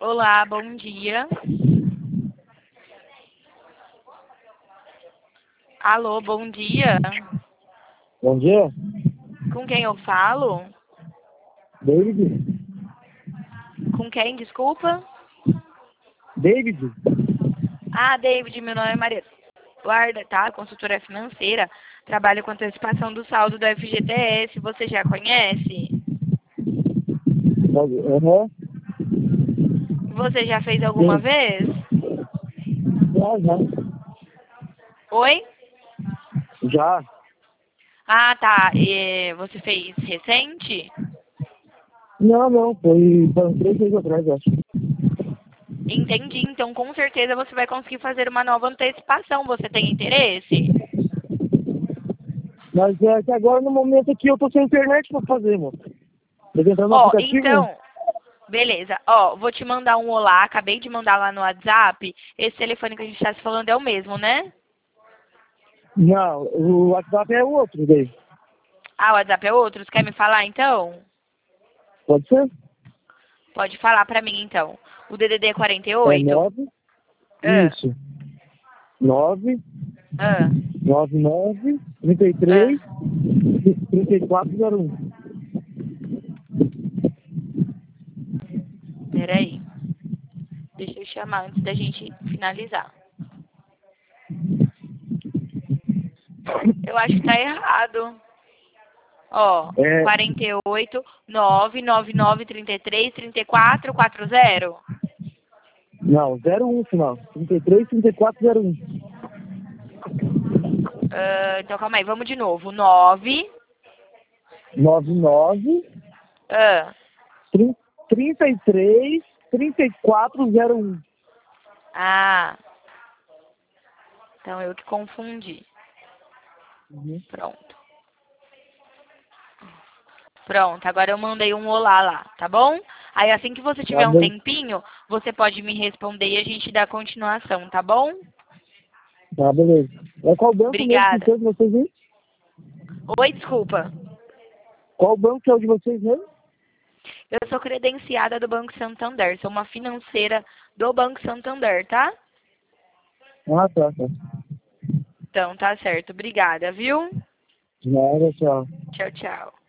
Olá, bom dia. Alô, bom dia. Bom dia, Com quem eu falo? David. Com quem, desculpa? David? Ah, David, meu nome é Maria Eduarda, tá? Consultora financeira. Trabalho com antecipação do saldo do FGTS. Você já conhece? Aham. Você já fez alguma Sim. vez? Já. Oi? Já. Ah, tá. E você fez recente? Não. Foi 3 meses atrás, eu acho. Entendi. Então, com certeza você vai conseguir fazer uma nova antecipação. Você tem interesse? Mas é que agora, no momento aqui, eu tô sem internet pra fazer, mano. Tô tentando no Ó, aplicativo. então, beleza. Ó, vou te mandar um olá. Acabei de mandar lá no WhatsApp. Esse telefone que a gente tá se falando é o mesmo, né? Não, o WhatsApp é o outro daí. Ah, o WhatsApp é outro? Você quer me falar, então? Pode ser? Pode falar pra mim, então. O DDD é É 48? 9. Ah, Isso. 9, ah, 99, ah. 33, 3401. Peraí. Deixa eu chamar antes da gente finalizar. Eu acho que tá errado. Ó, É, 48 999 33 34 40. não, 01 final. 33, 3401. Então calma aí, vamos de novo. 9. 99, Ah, 33, 3401. ah, então eu que confundi. Uhum. Pronto. Pronto, agora eu mandei um olá lá, tá bom? Aí assim que você Tá tiver um bem. tempinho, você pode me responder e a gente dá continuação, tá bom? Tá, beleza. É qual banco mesmo que Obrigada. é de vocês aí? Oi, desculpa. Qual banco que é o de vocês mesmo? Eu sou credenciada do Banco Santander, sou uma financeira do Banco Santander, tá? Ah, tá. Então tá certo. Obrigada, viu? Nada, tchau. Tchau, tchau.